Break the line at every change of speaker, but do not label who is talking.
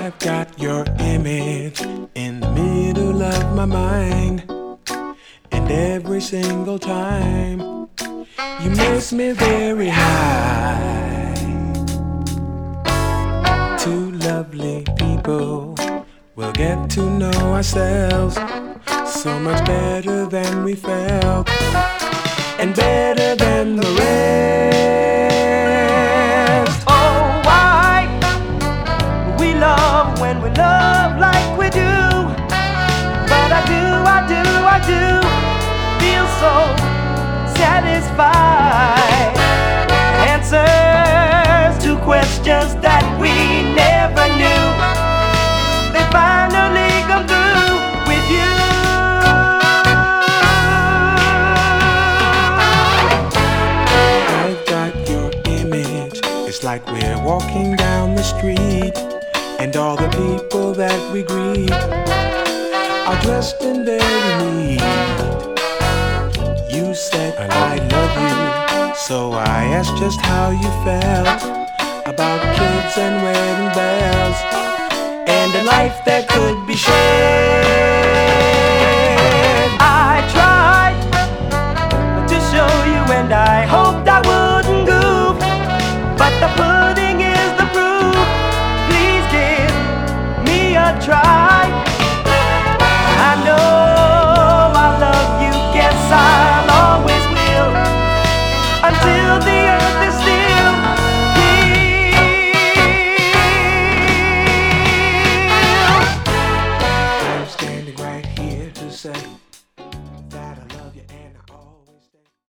I've got your image in the middle of my mind, and every single time you miss me very high. Two lovely people will get to know ourselves so much better than we felt, and better than the rest.
Oh, why we love when we love like we do? But I do feel so satisfied. Answers to questions that we never knew, they finally come through with you.
I've got your image. It's like we're walking down the street, and all the people that we greet are dressed in very neat. You said I love you, so I asked just how you felt about kids and wedding bells, and a life that could be shared.
I tried to show you and I hoped I wouldn't goof, but the pudding is the proof. Please give me a try. I know I love you, guess I'll always will, until